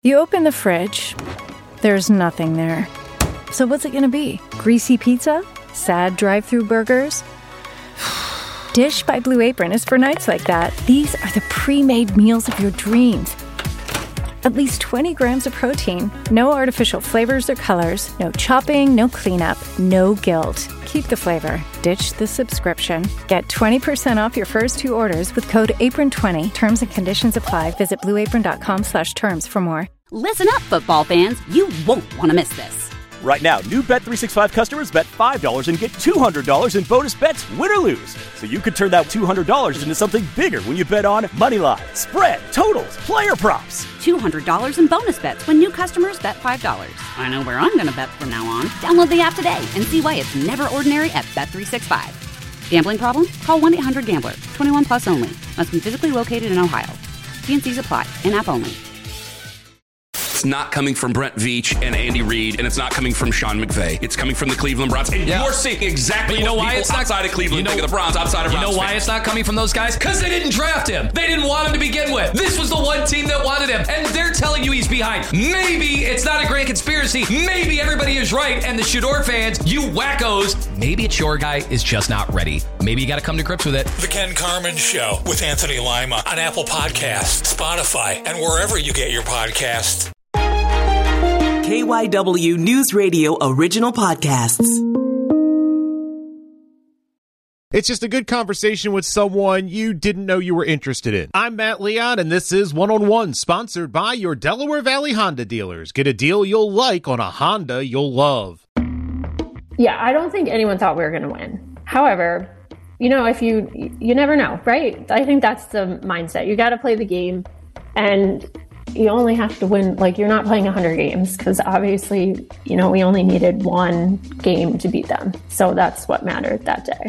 You open the fridge, there's nothing there. So what's it gonna be? Greasy pizza? Sad drive-thru burgers? Dish by Blue Apron is for nights like that. These are the pre-made meals of your dreams. At least 20 grams of protein, no artificial flavors or colors, no chopping, no cleanup, no guilt. Keep the flavor. Ditch the subscription. Get 20% off your first 2 orders with code APRON20. Terms and conditions apply. Visit blueapron.com/terms for more. Listen up, football fans. You won't want to miss this. Right now, new Bet365 customers bet $5 and get $200 in bonus bets, win or lose. So you could turn that $200 into something bigger when you bet on moneyline, spread, totals, player props. $200 in bonus bets when new customers bet $5. I know where I'm going to bet from now on. Download the app today and see why it's never ordinary at Bet365. Gambling problem? Call 1-800-GAMBLER. 21 plus only. Must be physically located in Ohio. T&Cs apply. In-app only. It's not coming from Brent Veach and Andy Reid, and it's not coming from Sean McVay. It's coming from the Cleveland Browns. And you're seeing exactly what people outside of Cleveland think of the Browns, outside of Browns. You know why it's not coming from those guys? Because they didn't draft him. They didn't want him to begin with. This was the one team that wanted him, and they're telling you he's behind. Maybe it's not a great conspiracy. Maybe everybody is right, and the Shador fans, you wackos, maybe it's your guy is just not ready. Maybe you got to come to grips with it. The Ken Carman Show with Anthony Lima on Apple Podcasts, Spotify, and wherever you get your podcasts. KYW News Radio original podcasts. It's just a good conversation with someone you didn't know you were interested in. I'm Matt Leon, and this is One-on-One, sponsored by your Delaware Valley Honda dealers. Get a deal you'll like on a Honda you'll love. Yeah, I don't think anyone thought we were going to win. However, you know, if you never know, right? I think that's the mindset. You got to play the game, and you only have to win, like, you're not playing 100 games because obviously, you know, we only needed 1 game to beat them. So that's what mattered that day.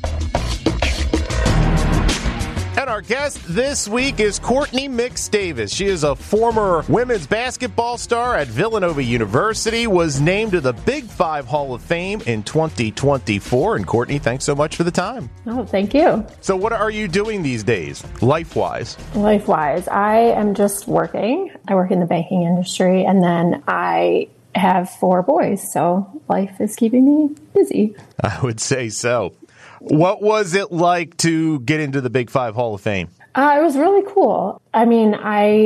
And our guest this week is Courtney Mix Davis. She is a former women's basketball star at Villanova University, was named to the Big 5 Hall of Fame in 2024. And Courtney, thanks so much for the time. Oh, thank you. So what are you doing these days, life-wise? Life-wise, I am just working. I work in the banking industry, and then I have 4 boys, so life is keeping me busy. I would say so. What was it like to get into the Big 5 Hall of Fame? It was really cool. I mean,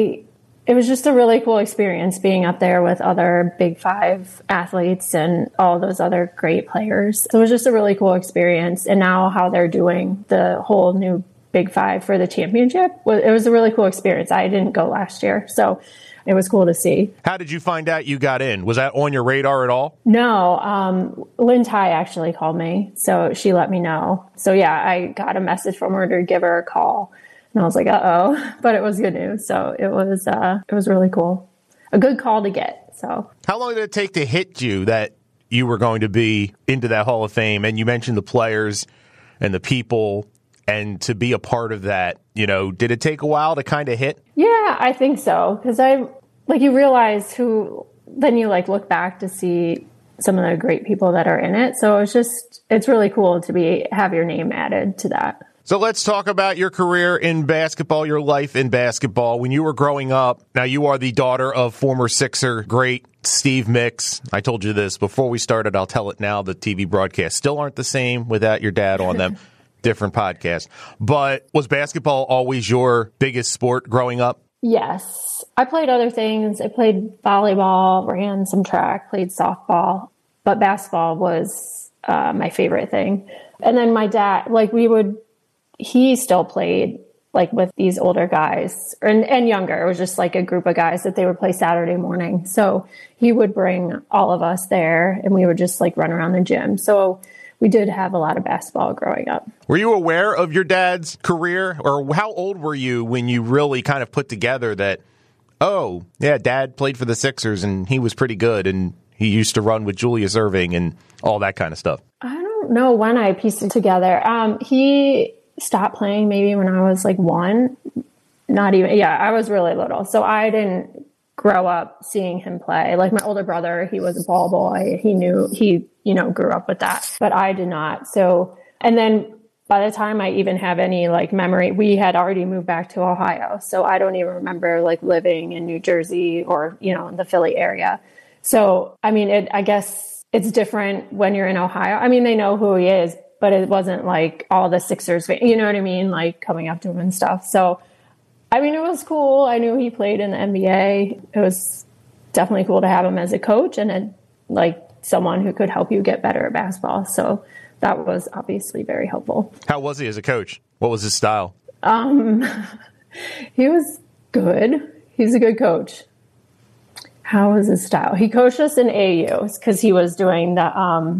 it was just a really cool experience being up there with other Big 5 athletes and all those other great players. So it was just a really cool experience. And now how they're doing the whole new Big 5 for the championship, it was a really cool experience. I didn't go last year, so it was cool to see. How did you find out you got in? Was that on your radar at all? No. Lynn Ty actually called me, so she let me know. So yeah, I got a message from her to give her a call, and I was like, uh-oh, but it was good news. So it was really cool. A good call to get. So how long did it take to hit you that you were going to be into that Hall of Fame? And you mentioned the players and the people, and to be a part of that, you know, did it take a while to kind of hit? Yeah, I think so. Because you realize then you look back to see some of the great people that are in it. So it's really cool to have your name added to that. So let's talk about your career in basketball, your life in basketball. When you were growing up, now you are the daughter of former Sixer great Steve Mix. I told you this before we started. I'll tell it now. The TV broadcasts still aren't the same without your dad on them. Different podcast. But was basketball always your biggest sport growing up? Yes. I played other things. I played volleyball, ran some track, played softball, but basketball was my favorite thing. And then my dad, he still played with these older guys and younger. It was just a group of guys that they would play Saturday morning. So he would bring all of us there and we would just run around the gym. So we did have a lot of basketball growing up. Were you aware of your dad's career, or how old were you when you really kind of put together that, oh, yeah, Dad played for the Sixers and he was pretty good and he used to run with Julius Erving and all that kind of stuff? I don't know when I pieced it together. He stopped playing maybe when I was 1. Not even, yeah, I was really little. So I didn't grow up seeing him play. My older brother, he was a ball boy. He grew up with that, but I did not. So, and then by the time I even have any like memory, we had already moved back to Ohio. So I don't even remember like living in New Jersey or, you know, in the Philly area. So, I mean, I guess it's different when you're in Ohio. I mean, they know who he is, but it wasn't like all the Sixers, you know what I mean? Like coming up to him and stuff. So, I mean, it was cool. I knew he played in the NBA. It was definitely cool to have him as a coach and like someone who could help you get better at basketball. So that was obviously very helpful. How was he as a coach? What was his style? He was good. He's a good coach. How was his style? He coached us in AAU because he was doing the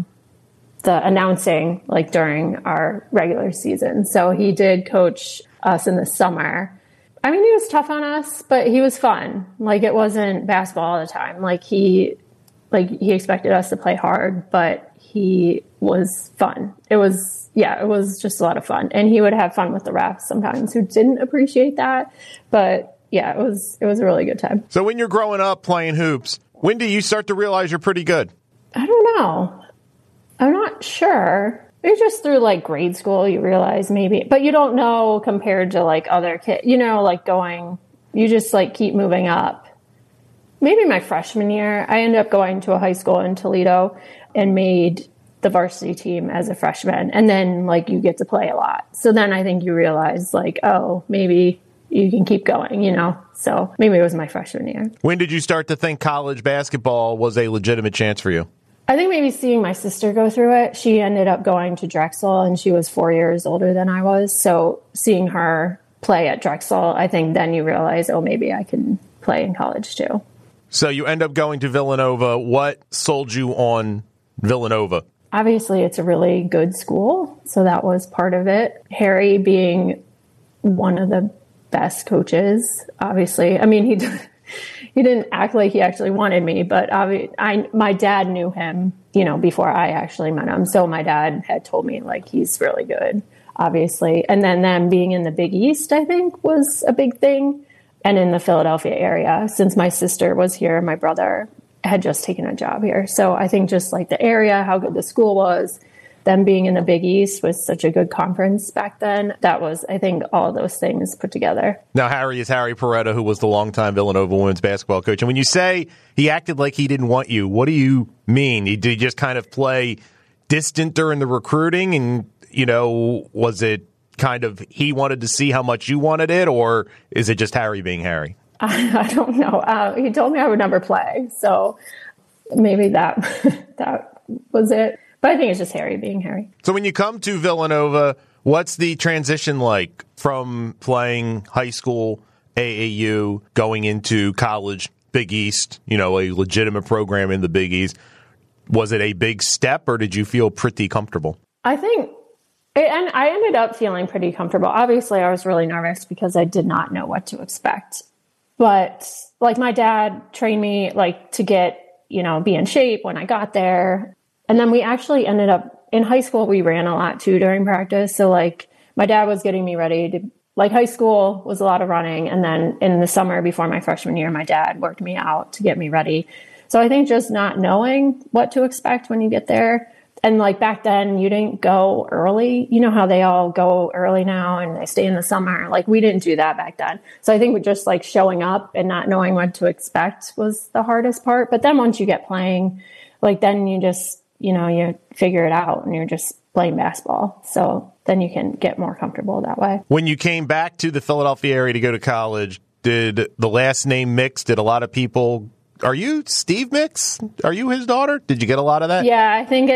announcing like during our regular season. So he did coach us in the summer. I mean, he was tough on us, but he was fun. Like it wasn't basketball all the time. Like he expected us to play hard, but he was fun. It was just a lot of fun. And he would have fun with the refs sometimes who didn't appreciate that. But yeah, it was a really good time. So when you're growing up playing hoops, when do you start to realize you're pretty good? I don't know. I'm not sure. Maybe just through like grade school, you realize maybe, but you don't know compared to like other kids, you know, like you just like keep moving up. Maybe my freshman year, I ended up going to a high school in Toledo and made the varsity team as a freshman. And then like you get to play a lot. So then I think you realize like, oh, maybe you can keep going, you know? So maybe it was my freshman year. When did you start to think college basketball was a legitimate chance for you? I think maybe seeing my sister go through it. She ended up going to Drexel and she was 4 years older than I was. So seeing her play at Drexel, I think then you realize, oh, maybe I can play in college too. So you end up going to Villanova. What sold you on Villanova? Obviously, it's a really good school. So that was part of it. Harry being one of the best coaches, obviously. I mean, he didn't act like he actually wanted me, but my dad knew him, you know, before I actually met him. So my dad had told me like, he's really good, obviously. And then them being in the Big East, I think was a big thing. And in the Philadelphia area, since my sister was here, my brother had just taken a job here. So I think just like the area, how good the school was, them being in the Big East was such a good conference back then. That was, I think, all those things put together. Now, Harry is Harry Peretta, who was the longtime Villanova women's basketball coach. And when you say he acted like he didn't want you, what do you mean? Did he just kind of play distant during the recruiting? And, you know, was it kind of he wanted to see how much you wanted it? Or is it just Harry being Harry? I don't know. He told me I would never play. So maybe that was it. But I think it's just Harry being Harry. So when you come to Villanova, what's the transition like from playing high school, AAU, going into college, Big East, you know, a legitimate program in the Big East? Was it a big step or did you feel pretty comfortable? I think, and I ended up feeling pretty comfortable. Obviously, I was really nervous because I did not know what to expect. But like my dad trained me like to get, you know, be in shape when I got there. And then we actually ended up in high school, we ran a lot too during practice. So like my dad was getting me ready to, like high school was a lot of running. And then in the summer before my freshman year, my dad worked me out to get me ready. So I think just not knowing what to expect when you get there. And like back then you didn't go early. You know how they all go early now and they stay in the summer. Like we didn't do that back then. So I think just like showing up and not knowing what to expect was the hardest part. But then once you get playing, like then you just, you know, you figure it out and you're just playing basketball. So then you can get more comfortable that way. When you came back to the Philadelphia area to go to college, did the last name mix? Did a lot of people, are you Steve Mix? Are you his daughter? Did you get a lot of that? Yeah, I think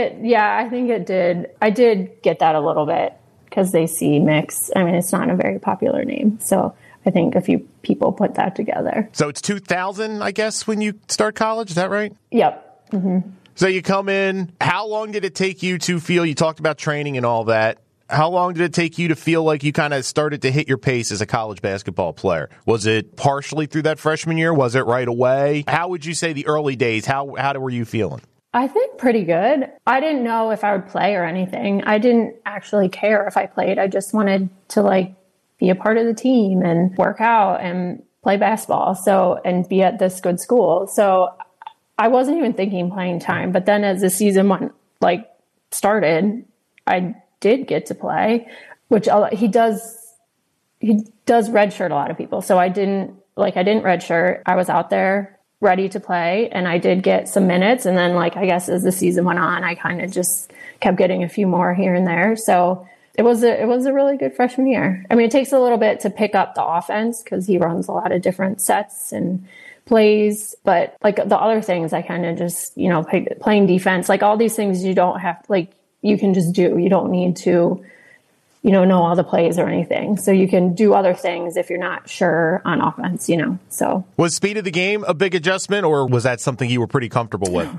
it did. I did get that a little bit because they see Mix. I mean, it's not a very popular name. So I think a few people put that together. So it's 2000, I guess, when you start college. Is that right? Yep. Mm-hmm. So you come in. How long did it take you to feel, you talked about training and all that. How long did it take you to feel like you kind of started to hit your pace as a college basketball player? Was it partially through that freshman year? Was it right away? How would you say the early days, how were you feeling? I think pretty good. I didn't know if I would play or anything. I didn't actually care if I played. I just wanted to like be a part of the team and work out and play basketball. So, and be at this good school. So I wasn't even thinking playing time, but then as the season started, I did get to play, which he does redshirt a lot of people. So I didn't redshirt. I was out there ready to play, and I did get some minutes. And then, like, I guess as the season went on, I kind of just kept getting a few more here and there. So it was a really good freshman year. I mean, it takes a little bit to pick up the offense because he runs a lot of different sets and plays, but like the other things, I kind of just, playing defense, like all these things you don't have, like you can just do. You don't need to, know all the plays or anything. So you can do other things if you're not sure on offense, so. Was speed of the game a big adjustment, or was that something you were pretty comfortable with?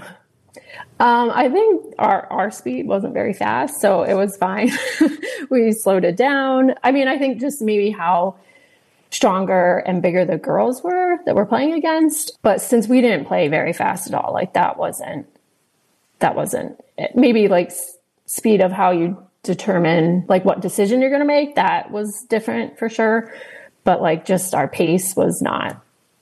I think our speed wasn't very fast, so it was fine. We slowed it down. I mean, I think just maybe how stronger and bigger the girls were that we're playing against. But since we didn't play very fast at all, like that wasn't it. Maybe like speed of how you determine like what decision you're going to make, that was different for sure. But like just our pace was not,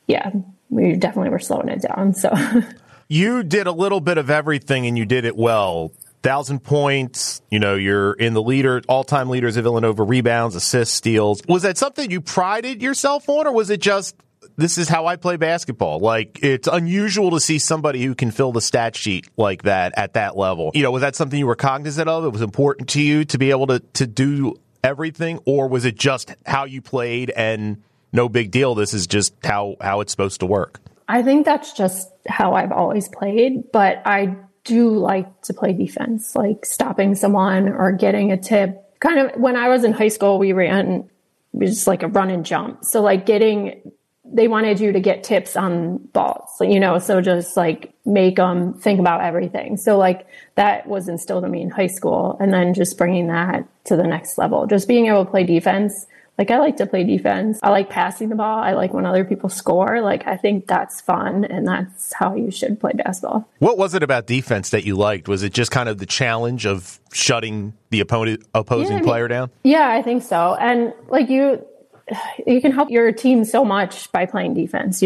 we definitely were slowing it down. So you did a little bit of everything and you did it well. 1,000 points, you're in the all-time leaders of Villanova, rebounds, assists, steals. Was that something you prided yourself on, or was it just, this is how I play basketball? Like, it's unusual to see somebody who can fill the stat sheet like that at that level. Was that something you were cognizant of? It was important to you to be able to do everything, or was it just how you played and no big deal, this is just how it's supposed to work? I think that's just how I've always played, but I do like to play defense, like stopping someone or getting a tip. Kind of when I was in high school, we just like a run and jump. So like they wanted you to get tips on balls, so just like make them think about everything. So like that was instilled in me in high school, and then just bringing that to the next level, just being able to play defense. Like, I like to play defense. I like passing the ball. I like when other people score. Like, I think that's fun, and that's how you should play basketball. What was it about defense that you liked? Was it just kind of the challenge of shutting the opposing player down? Yeah, I think so. And, like, you can help your team so much by playing defense,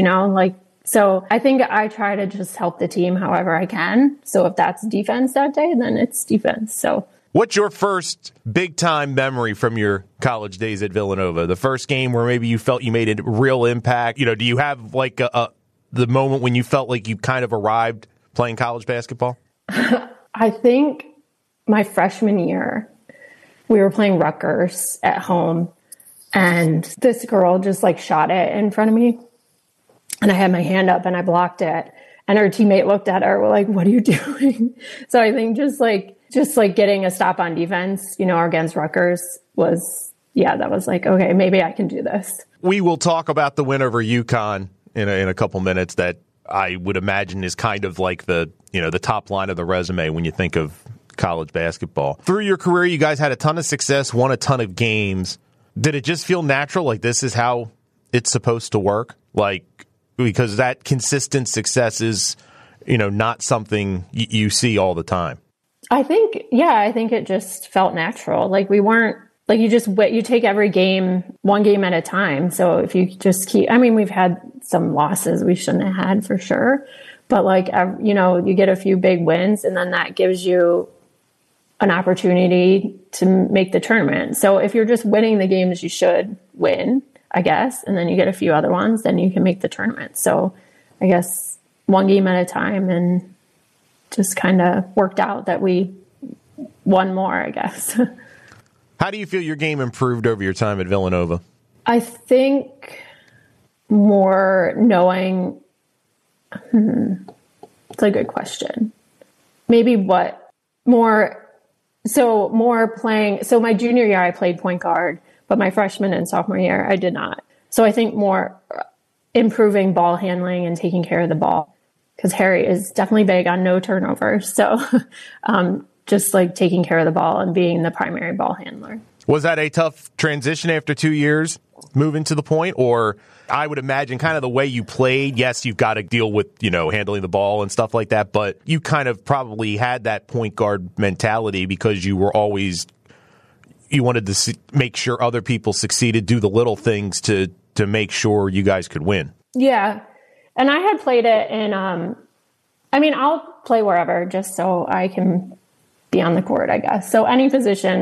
so I think I try to just help the team however I can. So if that's defense that day, then it's defense. So. What's your first big-time memory from your college days at Villanova? The first game where maybe you felt you made a real impact? Do you have like the moment when you felt like you kind of arrived playing college basketball? I think my freshman year, we were playing Rutgers at home, and this girl just like shot it in front of me, and I had my hand up and I blocked it, and her teammate looked at her, we're like, "What are you doing?" So I think just like getting a stop on defense, against Rutgers that was like, okay, maybe I can do this. We will talk about the win over UConn in a couple minutes. That I would imagine is kind of like the top line of the resume when you think of college basketball. Through your career, you guys had a ton of success, won a ton of games. Did it just feel natural? Like this is how it's supposed to work? Like, because that consistent success is, not something you see all the time. I think it just felt natural. Like we weren't, like you take every game, one game at a time. So if you just we've had some losses we shouldn't have had for sure, but like, you get a few big wins, and then that gives you an opportunity to make the tournament. So if you're just winning the games you should win, I guess, and then you get a few other ones, then you can make the tournament. So I guess one game at a time, and just kind of worked out that we won more, I guess. How do you feel your game improved over your time at Villanova? I think more knowing, it's a good question. Maybe more playing. So my junior year, I played point guard, but my freshman and sophomore year, I did not. So I think more improving ball handling and taking care of the ball. Because Harry is definitely big on no turnovers. So just like taking care of the ball and being the primary ball handler. Was that a tough transition after 2 years moving to the point? Or I would imagine kind of the way you played, yes, you've got to deal with, handling the ball and stuff like that. But you kind of probably had that point guard mentality because you wanted to make sure other people succeeded, do the little things to make sure you guys could win. Yeah. And I had played it in, I'll play wherever just so I can be on the court, I guess. So any position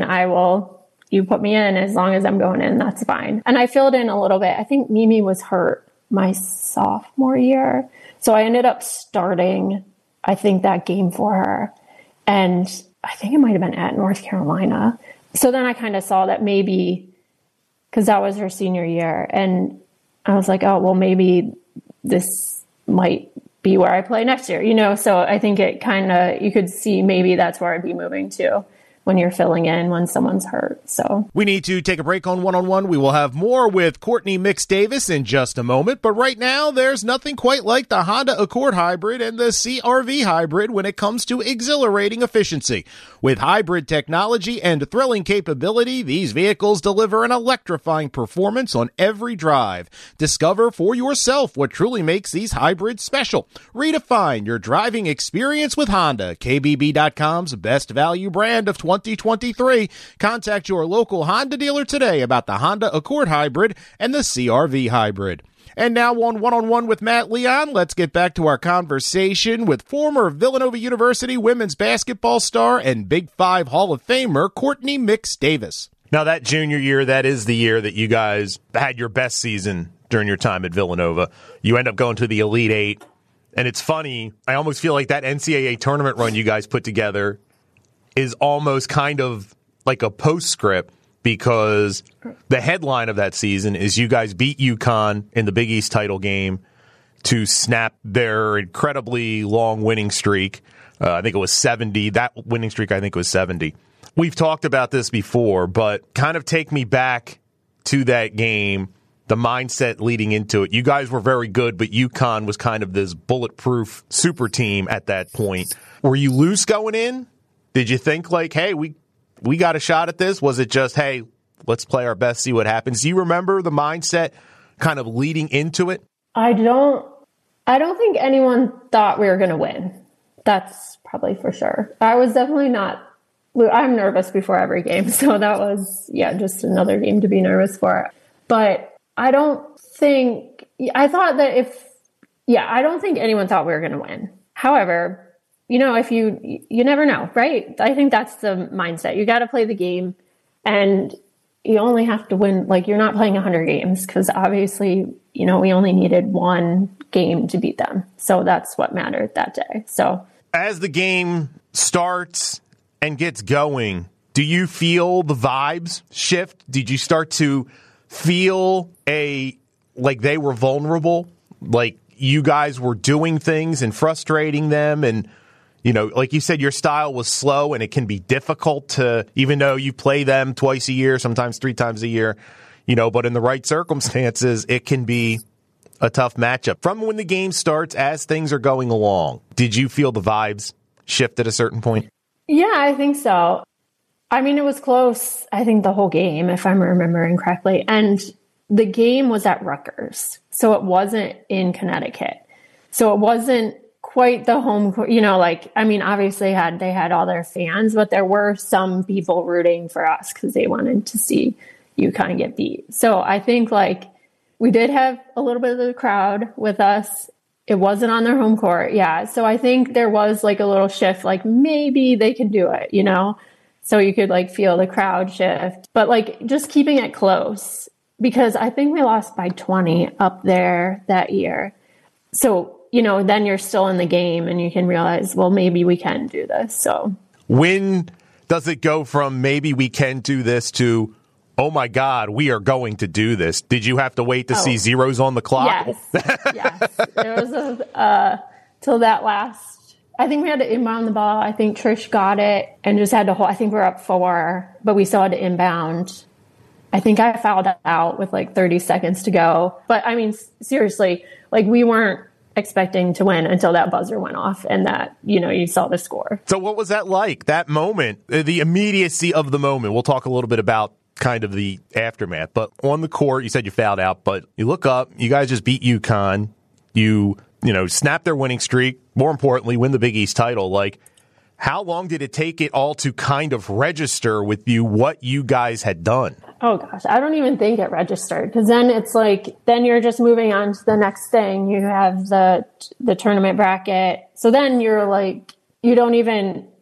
you put me in, as long as I'm going in, that's fine. And I filled in a little bit. I think Mimi was hurt my sophomore year. So I ended up starting, I think, that game for her. And I think it might have been at North Carolina. So then I kind of saw that maybe, because that was her senior year. And I was like, oh, well, maybe this might be where I play next year, So I think it kind of, you could see maybe that's where I'd be moving to when you're filling in when someone's hurt. So we need to take a break on One-on-One. We will have more with Courtney Mix Davis in just a moment. But right now, there's nothing quite like the Honda Accord Hybrid and the CR-V Hybrid when it comes to exhilarating efficiency. With hybrid technology and thrilling capability, these vehicles deliver an electrifying performance on every drive. Discover for yourself what truly makes these hybrids special. Redefine your driving experience with Honda, KBB.com's best value brand of 2023. Contact your local Honda dealer today about the Honda Accord Hybrid and the CR-V Hybrid. And now on One-on-One with Matt Leon, let's get back to our conversation with former Villanova University women's basketball star and Big Five Hall of Famer Courtney Mix Davis. Now that junior year, that is the year that you guys had your best season during your time at Villanova. You end up going to the Elite Eight. And it's funny, I almost feel like that NCAA tournament run you guys put together is almost kind of like a postscript, because the headline of that season is you guys beat UConn in the Big East title game to snap their incredibly long winning streak. I think it was 70. That winning streak, I think, was 70. We've talked about this before, but kind of take me back to that game, the mindset leading into it. You guys were very good, but UConn was kind of this bulletproof super team at that point. Were you loose going in? Did you think like, hey, we got a shot at this? Was it just, hey, let's play our best, see what happens? Do you remember the mindset kind of leading into it? I don't think anyone thought we were going to win. That's probably for sure. I was definitely not. I'm nervous before every game. So that was, just another game to be nervous for. But I don't think anyone thought we were going to win. However, if you never know, right? I think that's the mindset. You got to play the game, and you only have to win. Like, you're not playing 100 games, because obviously, we only needed one game to beat them. So that's what mattered that day. So as the game starts and gets going, do you feel the vibes shift? Did you start to feel like they were vulnerable? Like you guys were doing things and frustrating them, and like you said, your style was slow, and it can be difficult to, even though you play them twice a year, sometimes 3 times a year, but in the right circumstances, it can be a tough matchup. From when the game starts, as things are going along, did you feel the vibes shift at a certain point? Yeah, I think so. I mean, it was close, I think, the whole game, if I'm remembering correctly. And the game was at Rutgers, so it wasn't in Connecticut. So it wasn't quite the home, obviously they had all their fans, but there were some people rooting for us because they wanted to see UConn get beat. So I think we did have a little bit of the crowd with us. It wasn't on their home court. Yeah. So I think there was a little shift, maybe they can do it, so you could feel the crowd shift, but just keeping it close, because I think we lost by 20 up there that year. So then you're still in the game and you can realize, well, maybe we can do this. So when does it go from maybe we can do this to, oh my God, we are going to do this? Did you have to wait to see zeros on the clock? Yes. There was till that last, I think we had to inbound the ball. I think Trish got it and just had to hold. I think we were up 4, but we still had to inbound. I think I fouled out with 30 seconds to go. But I mean, seriously, we weren't expecting to win until that buzzer went off and that, you saw the score. So what was that like, that moment, the immediacy of the moment? We'll talk a little bit about kind of the aftermath, but on the court, you said you fouled out, but you look up, you guys just beat UConn, you snap their winning streak, more importantly, win the Big East title. How long did it take it all to kind of register with you what you guys had done? Oh gosh, I don't even think it registered, because then it's then you're just moving on to the next thing. You have the tournament bracket. So then you're you don't even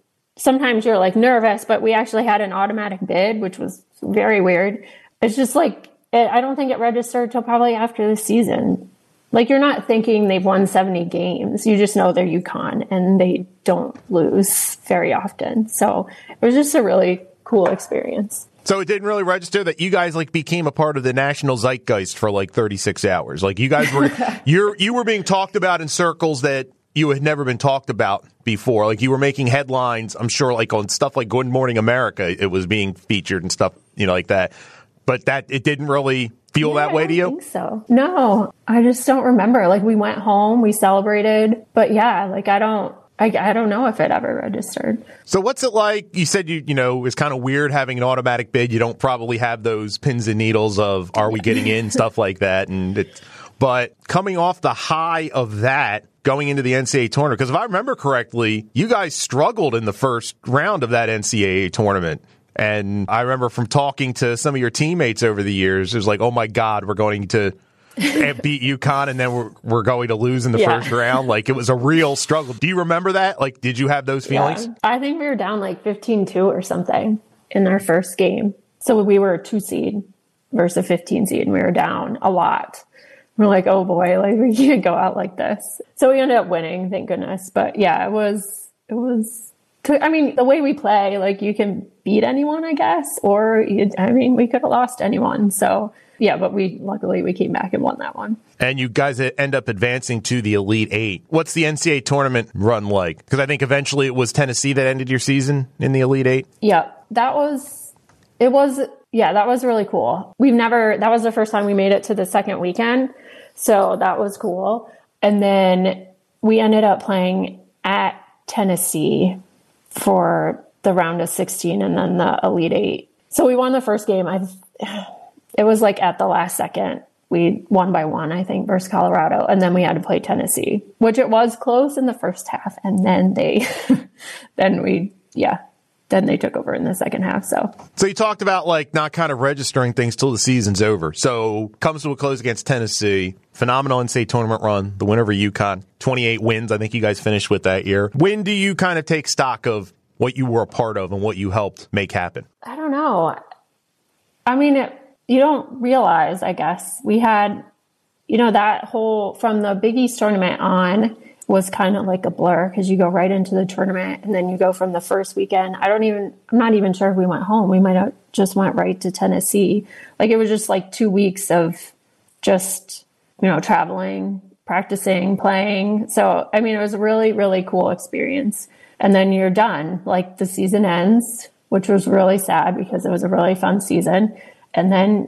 sometimes you're like nervous, but we actually had an automatic bid, which was very weird. It's just like, I don't think it registered till probably after the season. Like, you're not thinking they've won 70 games. You just know they're UConn and they don't lose very often. So it was just a really cool experience. So it didn't really register that you guys like became a part of the national zeitgeist for like 36 hours. Like, you guys were, you were being talked about in circles that you had never been talked about before. Like, you were making headlines, I'm sure, like on stuff like Good Morning America, it was being featured and stuff, like that. But that it didn't really feel that way to you? I don't think so. No, I just don't remember. Like, we went home, we celebrated, but yeah, like I don't know if it ever registered. So what's it like? You said it's kind of weird having an automatic bid. You don't probably have those pins and needles of are we getting in, stuff like that. But coming off the high of that, going into the NCAA tournament, because if I remember correctly, you guys struggled in the first round of that NCAA tournament. And I remember from talking to some of your teammates over the years, it was like, oh my God, we're going to beat UConn and then we're going to lose in the first round. Like, it was a real struggle. Do you remember that? Like, did you have those feelings? Yeah. I think we were down like 15-2 or something in our first game. So we were a 2 seed versus a 15 seed and we were down a lot. We're like, oh boy, like we can't go out like this. So we ended up winning, thank goodness. But yeah, it was, I mean, the way we play, like you can beat anyone, I guess, or we could have lost anyone. So yeah, but luckily we came back and won that one. And you guys end up advancing to the Elite Eight. What's the NCAA tournament run like? Because I think eventually it was Tennessee that ended your season in the Elite Eight. Yeah, that was really cool. That was the first time we made it to the second weekend. So that was cool. And then we ended up playing at Tennessee for the round of 16 and then the Elite Eight. So we won the first game. It was like at the last second. We won by 1, I think, versus Colorado. And then we had to play Tennessee, which it was close in the first half. And then then they took over in the second half. So you talked about like not kind of registering things till the season's over. So comes to a close against Tennessee. Phenomenal NCAA tournament run. The win over UConn. 28 wins. I think you guys finished with that year. When do you kind of take stock of what you were a part of and what you helped make happen? I don't know. I mean, you don't realize, I guess. We had, that whole, from the Big East tournament on, was kind of like a blur because you go right into the tournament and then you go from the first weekend. I'm not even sure if we went home. We might have just went right to Tennessee. Like, it was just like 2 weeks of just, traveling, practicing, playing. So, I mean, it was a really, really cool experience. And then you're done. Like, the season ends, which was really sad because it was a really fun season. And then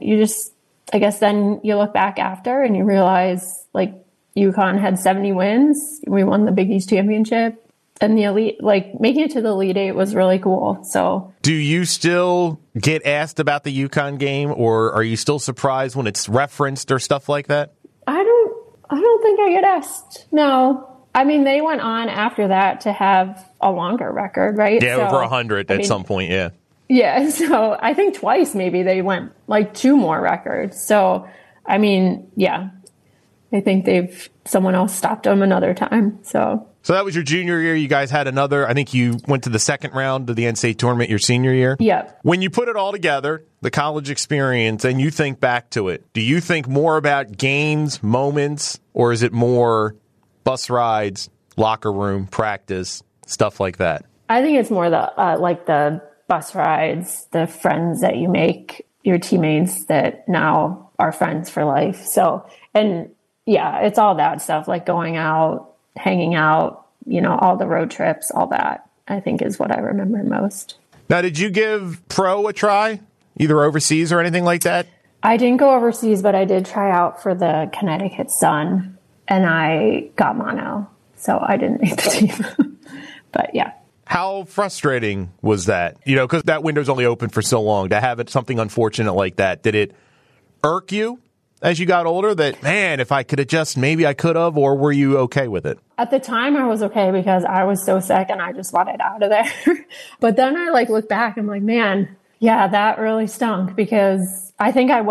then you look back after and you realize, like, UConn had 70 wins. We won the Big East championship, and the Elite, like making it to the Elite Eight was really cool. So, do you still get asked about the UConn game, or are you still surprised when it's referenced or stuff like that? I don't think I get asked. No, I mean, they went on after that to have a longer record, right? Yeah, over 100 at some point. Yeah. Yeah. So I think twice maybe they went like 2 more records. So, I mean, yeah. I think someone else stopped them another time. So that was your junior year. You guys had another, I think you went to the second round of the NCAA tournament your senior year. Yeah. When you put it all together, the college experience, and you think back to it, do you think more about games, moments, or is it more bus rides, locker room, practice, stuff like that? I think it's more the bus rides, the friends that you make, your teammates that now are friends for life. So, and yeah, it's all that stuff, like going out, hanging out, all the road trips, all that, I think is what I remember most. Now, did you give pro a try, either overseas or anything like that? I didn't go overseas, but I did try out for the Connecticut Sun, and I got mono, so I didn't make the team. But yeah. How frustrating was that? Because that window's only open for so long. To have something unfortunate like that, did it irk you as you got older that, man, if I could have just, maybe I could have, or were you okay with it? At the time, I was okay because I was so sick and I just wanted out of there. But then I look back, I'm like, man, yeah, that really stunk because I think I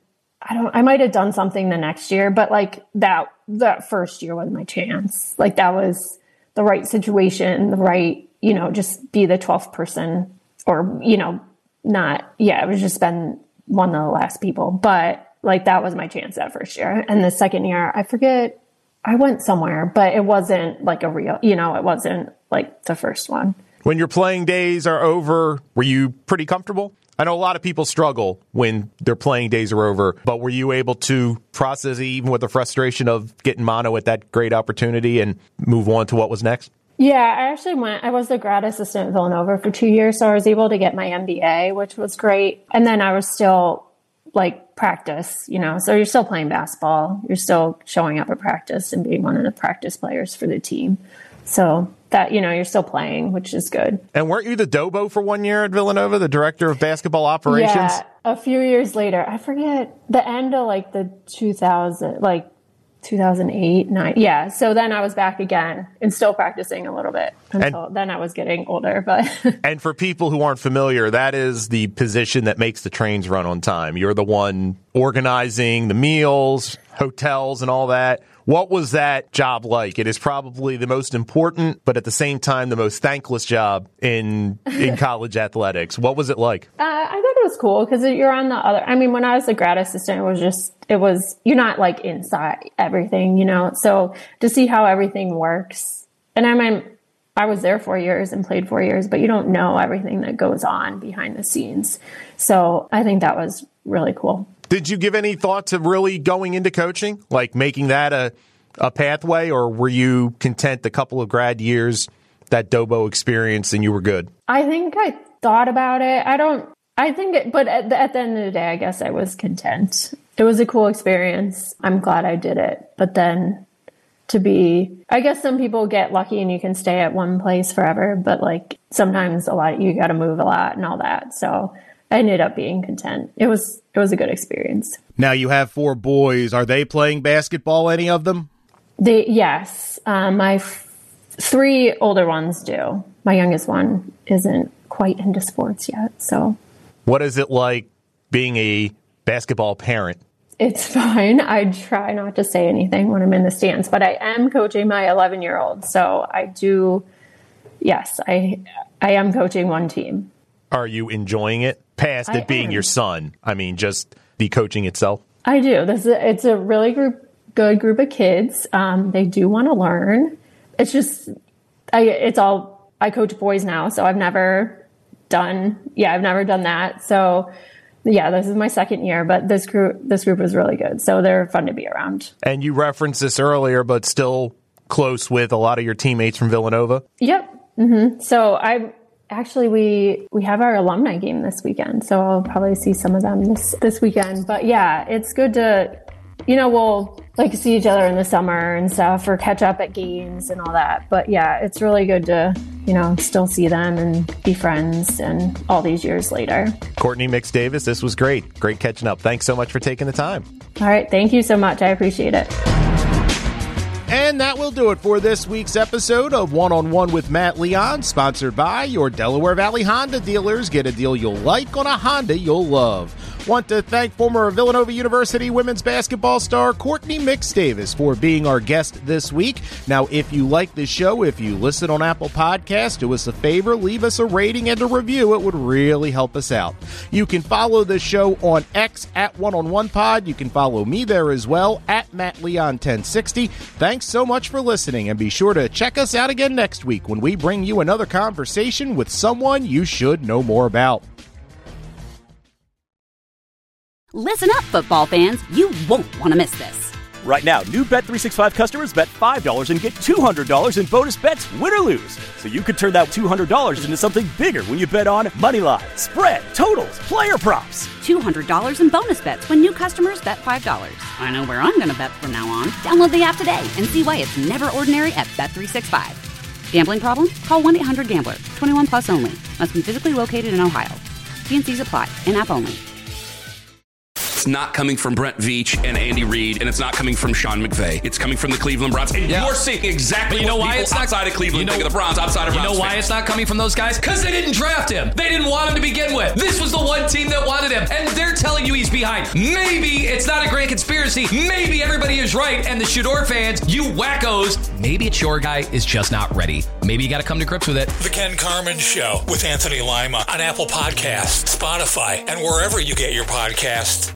might have done something the next year, but that first year was my chance. That was the right situation, the right just be the 12th person or, it was just been one of the last people. But like, that was my chance that first year. And the second year, I forget, I went somewhere, but it wasn't like a real, it wasn't like the first one. When your playing days are over, were you pretty comfortable? I know a lot of people struggle when their playing days are over, but were you able to process it even with the frustration of getting mono at that great opportunity and move on to what was next? Yeah, I was the grad assistant at Villanova for 2 years, so I was able to get my MBA, which was great. And then I was still like practice, so you're still playing basketball. You're still showing up at practice and being one of the practice players for the team. So that, you're still playing, which is good. And weren't you the Dobo for 1 year at Villanova, the director of basketball operations? Yeah, a few years later, I forget the end of like the 2008, 9. Yeah. So then I was back again and still practicing a little bit then I was getting older, but. And for people who aren't familiar, that is the position that makes the trains run on time. You're the one organizing the meals, hotels and all that. What was that job like? It is probably the most important, but at the same time, the most thankless job in college athletics. What was it like? I thought it was cool because you're on the other. I mean, when I was a grad assistant, you're not like inside everything, So to see how everything works, and I was there 4 years and played 4 years, but you don't know everything that goes on behind the scenes. So I think that was really cool. Did you give any thought to really going into coaching, like making that a pathway, or were you content a couple of grad years, that Dobo experience, and you were good? I think I thought about it. But at the end of the day, I guess I was content. It was a cool experience. I'm glad I did it. But then I guess some people get lucky and you can stay at one place forever, but like sometimes you got to move a lot and all that. So I ended up being content. It was a good experience. Now you have 4 boys. Are they playing basketball, any of them? Yes. My 3 older ones do. My youngest one isn't quite into sports yet. So what is it like being a basketball parent? It's fine. I try not to say anything when I'm in the stands, but I am coaching my 11-year-old. So I do. Yes, I am coaching one team. Are you enjoying it? Past it being your son. I mean, just the coaching itself. I do. It's a really good group of kids. They do want to learn. It's just, I coach boys now, so I've never done that. So yeah, this is my second year, but this group is really good. So they're fun to be around. And you referenced this earlier, but still close with a lot of your teammates from Villanova? Yep. Mm-hmm. So we have our alumni game this weekend, so I'll probably see some of them this weekend. But yeah, it's good to, we'll like see each other in the summer and stuff, or catch up at games and all that. But yeah, it's really good to, still see them and be friends and all these years later. Courtney Mix Davis, this was great. Great catching up. Thanks so much for taking the time. All right. Thank you so much. I appreciate it. And that will do it for this week's episode of One-on-One with Matt Leon, sponsored by your Delaware Valley Honda dealers. Get a deal you'll like on a Honda you'll love. Want to thank former Villanova University women's basketball star Courtney Mix Davis for being our guest this week. Now, if you like this show, if you listen on Apple Podcasts, do us a favor, leave us a rating and a review. It would really help us out. You can follow the show on X at One-on-One-Pod. You can follow me there as well at MattLeon1060. Thanks so much for listening, and be sure to check us out again next week when we bring you another conversation with someone you should know more about. Listen up, football fans. You won't want to miss this. Right now, new Bet365 customers bet $5 and get $200 in bonus bets, win or lose. So you could turn that $200 into something bigger when you bet on Moneyline, spread, totals, player props. $200 in bonus bets when new customers bet $5. I know where I'm going to bet from now on. Download the app today and see why it's never ordinary at Bet365. Gambling problem? Call 1-800-GAMBLER. 21 plus only. Must be physically located in Ohio. T&Cs apply. In-app only. It's not coming from Brent Veach and Andy Reid, and it's not coming from Sean McVay. It's coming from the Cleveland Browns. And you're seeing exactly what people outside of Cleveland think of the Browns, outside of Browns. You know why it's not coming from those guys? Because they didn't draft him. They didn't want him to begin with. This was the one team that wanted him, and they're telling you he's behind. Maybe it's not a grand conspiracy. Maybe everybody is right, and the Shador fans, you wackos, maybe it's your guy is just not ready. Maybe you got to come to grips with it. The Ken Carman Show with Anthony Lima on Apple Podcasts, Spotify, and wherever you get your podcasts.